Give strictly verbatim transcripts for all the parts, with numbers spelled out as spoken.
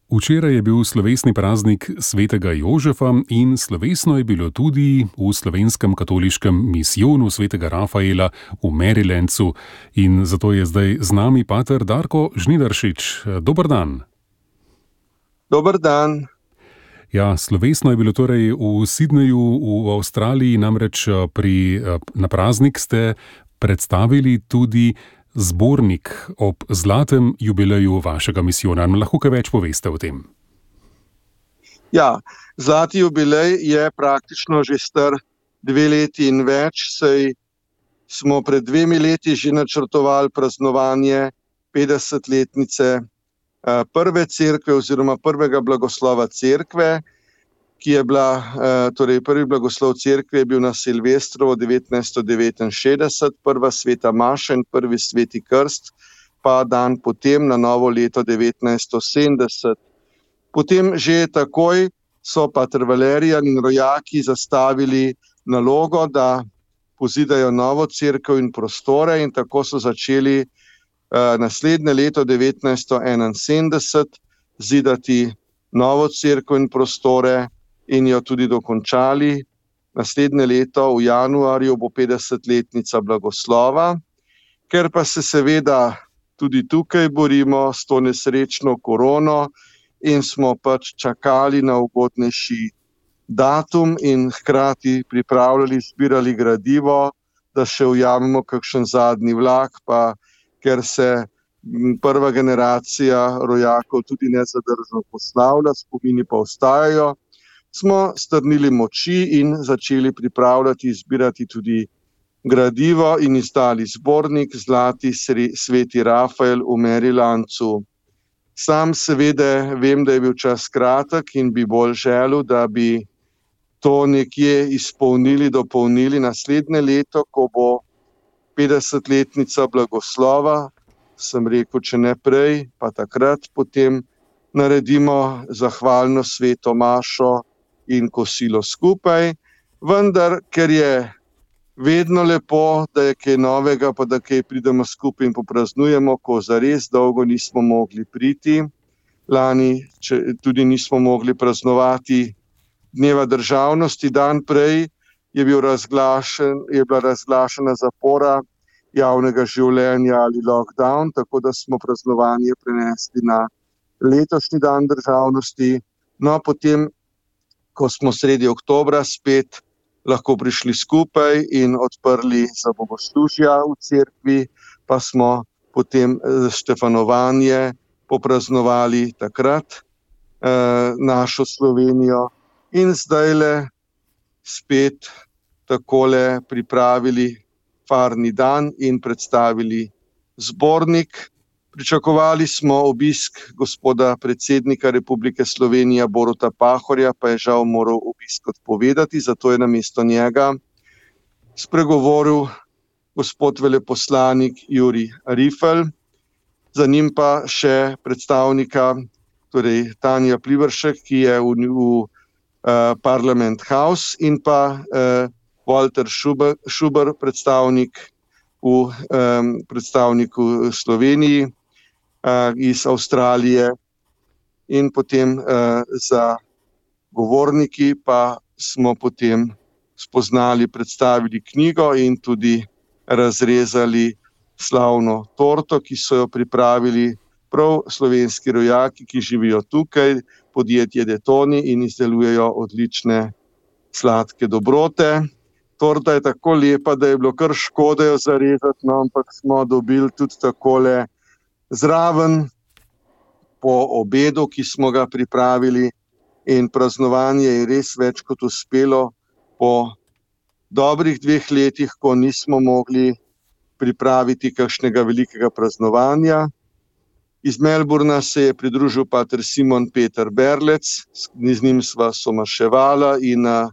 Včeraj je bil slovesni praznik svetega Jožefa in slovesno je bilo tudi v slovenskem katoliškem misijonu svetega Rafaela v Marylandu. In zato je zdaj z nami pater Darko Žnidaršič. Dober dan. Dober dan. Ja, slovesno je bilo torej v Sydneyju v Avstraliji, namreč pri, na praznik ste predstavili tudi zbornik ob zlatem jubileju vašega misijona. Lahko kaj več poveste o tem? Ja, zlati jubilej je praktično že star dve leti in več, saj smo pred dvemi leti že načrtovali praznovanje petdesetletnice prve cerkve oziroma prvega blagoslova cerkve, ki je bila, torej prvi blagoslov cerkve je bil na Silvestrovo devetnajststo devetinšestdeset, prva sveta maša in prvi sveti krst, pa dan potem na novo leto devetnajststo sedemdeset. Potem že takoj so pater Valerijan in rojaki zastavili nalogo, da pozidajo novo cerkev in prostore, in tako so začeli uh, naslednje leto devetnajststo enainsedemdeset zidati novo cerkev in prostore in jo tudi dokončali. Naslednje leto v januarju bo petdesetletnica blagoslova. Ker pa se seveda tudi tukaj borimo s to nesrečno korono in smo pač čakali na ugodnejši datum in hkrati pripravljali, zbirali gradivo, da še ujamemo kakšen zadnji vlak, pa ker se prva generacija rojakov tudi nezadržno poslavlja, spomini pa ostajajo, smo strnili moči in začeli pripravljati, zbirati tudi gradivo in izdali zbornik Zlati sveti Rafael v Marylandu. Sam seveda vem, da je bil čas kratek in bi bolj želel, da bi to nekje izpolnili, dopolnili naslednje leto, ko bo petdesetletnica blagoslova. Sem rekel, če ne prej, pa takrat potem naredimo zahvalno sveto mašo in kosilo skupaj. Vendar, ker je vedno lepo, da je kaj novega, pa da kaj pridemo skupaj in popraznujemo, ko zares dolgo nismo mogli priti. Lani če, tudi nismo mogli praznovati dneva državnosti, dan prej je, bil razglašen, je bila razglašena zapora javnega življenja ali lockdown, tako da smo praznovanje prenesli na letošnji dan državnosti. No, potem, ko smo sredi oktobra spet lahko prišli skupaj in odprli za bogoslužja v cerkvi, pa smo potem štefanovanje popraznovali takrat eh, našo Slovenijo in zdajle spet takole pripravili farni dan in predstavili zbornik. Pričakovali smo obisk gospoda predsednika Republike Slovenije Boruta Pahorja, pa je žal moral obisk odpovedati, zato je namesto njega spregovoril gospod veleposlanik Jurij Rifel, za njim pa še predstavnika, torej Tanja Pliberšek, ki je v, v uh, Parliament House, in pa uh, Walter Schuber, Schuber predstavnik v um, predstavniku Sloveniji uh, iz Avstralije, in potem uh, za govorniki pa smo potem spoznali, predstavili knjigo in tudi razrezali slavno torto, ki so jo pripravili prav slovenski rojaki, ki živijo tukaj, podjetje Detoni, in izdelujejo odlične sladke dobrote. Torta je tako lepa, da je bilo kar škoda jo zarezati, no, ampak smo dobili tudi takole zraven po obedu, ki smo ga pripravili, in praznovanje je res več kot uspelo po dobrih dveh letih, ko nismo mogli pripraviti kakšnega velikega praznovanja. Iz Melbourna se je pridružil pater Simon Peter Berlec, z njim sva somaševala in a,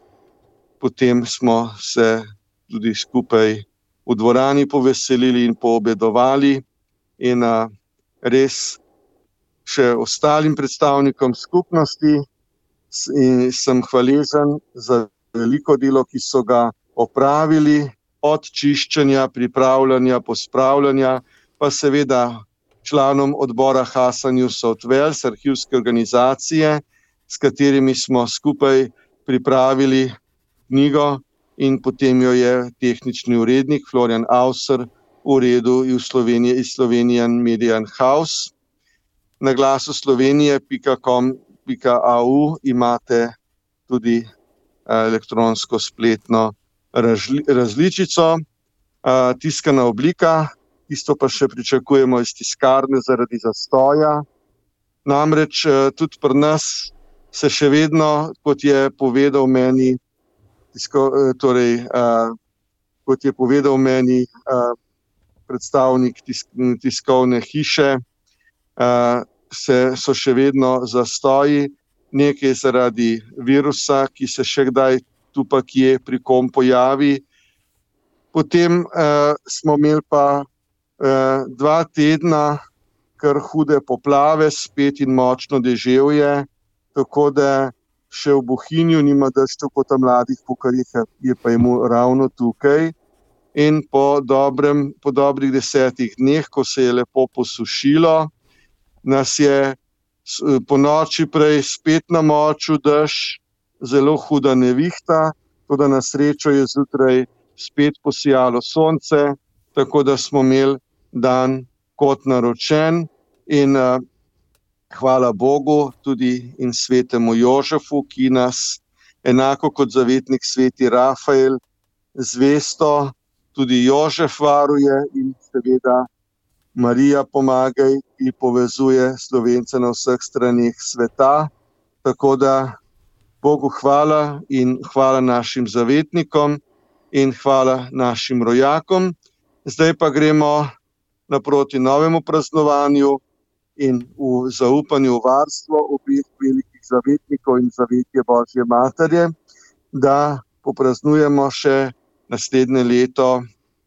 potem smo se tudi skupaj v dvorani poveselili in poobedovali, in a, res še ostalim predstavnikom skupnosti in sem hvaležen za veliko delo, ki so ga opravili, od čiščenja, pripravljanja, pospravljanja, pa seveda članom odbora Hasa New South Wales, arhivske organizacije, s katerimi smo skupaj pripravili knjigo in potem jo je tehnični urednik Florian Auser uredil iz Slovenije, iz Slovenian Media House. Na glasu slovenije pika com pika a u imate tudi elektronsko spletno razli, različico. Tiskana oblika, isto pa še pričakujemo iz tiskarne zaradi zastoja. Namreč tudi pri nas se še vedno, kot je povedal meni, tisko, torej, kot je povedal meni predstavnik tisk, tiskovne hiše, se, so še vedno zastoji, nekaj zaradi virusa, ki se še kdaj tu pa kje pri kom pojavi. Potem eh, smo imeli pa eh, dva tedna kar hude poplave, spet in močno deževje, tako da še v Bohinju nima deščev kot mladih pukarjih, je pa imel ravno tukaj. In po, dobrem, po dobrih desetih dneh, ko se je lepo posušilo, nas je po noči prej spet namočil dež, zelo huda nevihta, tako da na srečo je zjutraj spet posijalo sonce, tako da smo imeli dan kot naročen in uh, hvala Bogu tudi in svetemu Jožefu, ki nas enako kot zavetnik sveti Rafael zvesto tudi Jožef varuje in seveda Marija pomagaj, ki povezuje Slovence na vseh straneh sveta. Tako da Bogu hvala in hvala našim zavetnikom in hvala našim rojakom. Zdaj pa gremo naproti novemu praznovanju in v zaupanju varstvo obeh velikih zavetnikov in zavetje Božje Materje, da popraznujemo še naslednje leto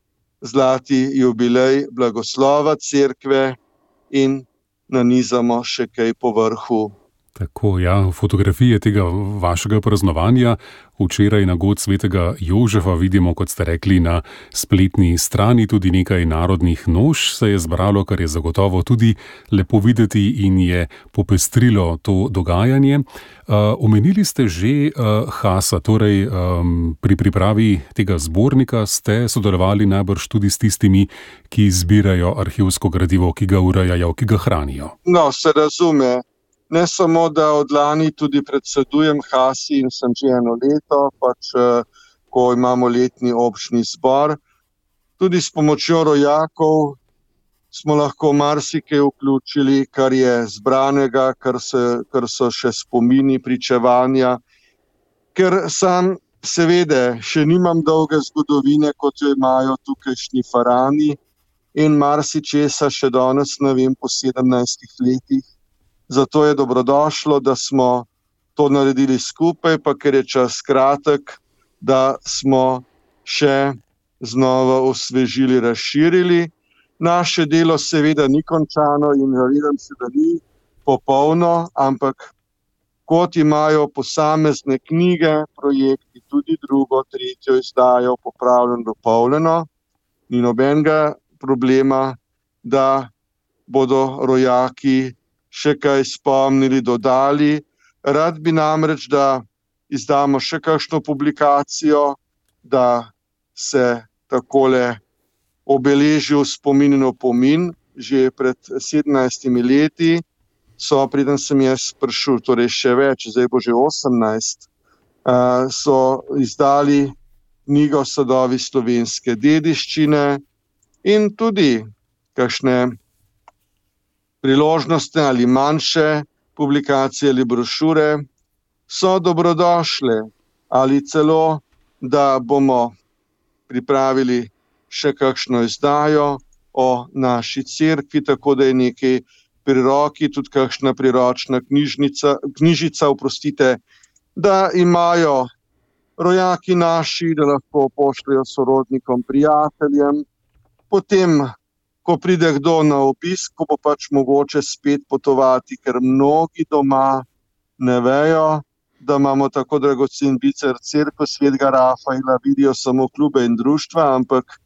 zlati jubilej blagoslova cerkve in nanizamo še kaj po vrhu. Tako, ja, fotografije tega vašega praznovanja včeraj na god svetega Jožefa vidimo, kot ste rekli, na spletni strani, tudi nekaj narodnih noš se je zbralo, kar je zagotovo tudi lepo videti in je popestrilo to dogajanje. Uh, omenili ste že uh, Hasa, torej um, pri pripravi tega zbornika ste sodelovali najbrž tudi s tistimi, ki zbirajo arhivsko gradivo, ki ga urejajo, ki ga hranijo. No, se razume. Ne samo, da od lani tudi predsedujem Hasi in sem že eno leto, pač ko imamo letni občni zbor. Tudi s pomočjo rojakov smo lahko marsikaj vključili, kar je zbranega, kar, se, kar so še spomini, pričevanja. Ker sam seveda še nimam dolge zgodovine, kot jo imajo tukajšnji farani in marsičesa še danes ne vem po sedemnajstih letih. Zato je dobrodošlo, da smo to naredili skupaj, pa ker je čas kratek, da smo še znova osvežili, razširili. Naše delo seveda ni končano in zavedam se, da ni popolno, ampak kot imajo posamezne knjige, projekti, tudi drugo, tretjo izdajo, popravljeno, dopolnjeno, ni nobenega problema, da bodo rojaki še kaj spomnili, dodali. Rad bi namreč, da izdamo še kakšno publikacijo, da se takole obeleži v spomin in opomin. Že pred sedemnajstimi leti so, preden sem jaz prišel, torej še več, zdaj bo že osemnajst, so izdali knjigo Sadovi slovenske dediščine in tudi kakšne priložnostne ali manjše publikacije ali brošure so dobrodošle, ali celo, da bomo pripravili še kakšno izdajo o naši cerkvi, tako da je nekaj pri roki, tudi kakšna priročna knjižnica, knjižica, oprostite, da imajo rojaki naši, da lahko pošljajo sorodnikom, prijateljem. Potem ko pride kdo na obisk, ko bo pač mogoče spet potovati, ker mnogi doma ne vejo, da imamo tako dragocen biser cerkev svetega Rafaela, vidijo samo klube in društva, ampak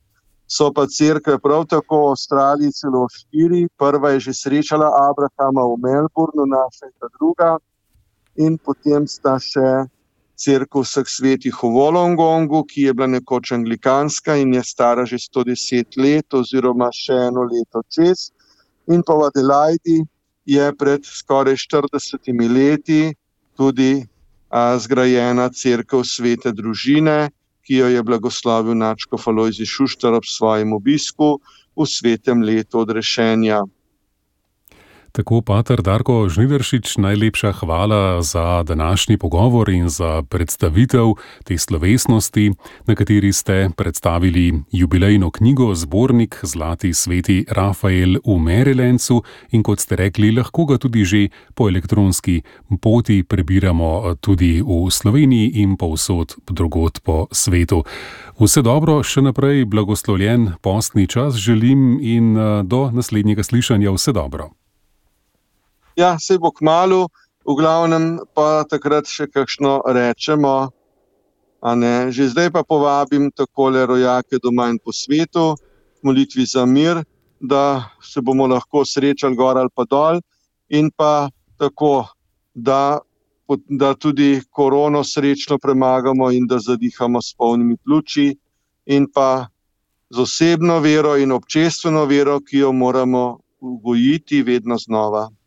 So pa cerkve prav tako v Avstraliji celo štiri. Prva je že srečala Abrahama v Melbournu, naša je ta druga. In potem sta še cerkev vseh svetih v Wollongongu, ki je bila nekoč anglikanska in je stara že sto deset let oziroma še eno leto čez. In pa v Adelaidi je pred skoraj štiridesetimi leti tudi a, zgrajena cerkev Svete družine, ki jo je blagoslovil nadškof Alojzij Šuštar ob svojem obisku v svetem letu odrešenja. Tako, pater Darko Žnidaršič, najlepša hvala za današnji pogovor in za predstavitev te slovesnosti, na kateri ste predstavili jubilejno knjigo Zbornik Zlati sveti Rafael v Marylandu in kot ste rekli, lahko ga tudi že po elektronski poti prebiramo tudi v Sloveniji in povsod drugod po svetu. Vse dobro, še naprej blagoslovljen postni čas želim in do naslednjega slišanja vse dobro. Ja, sej bo kmalu, v glavnem pa takrat še kakšno rečemo, a ne. Že zdaj pa povabim takole rojake doma in po svetu, v molitvi za mir, da se bomo lahko srečali gor ali pa dol in pa tako, da, da tudi korono srečno premagamo in da zadihamo s polnimi pljuči in pa z osebno vero in občestveno vero, ki jo moramo gojiti vedno znova.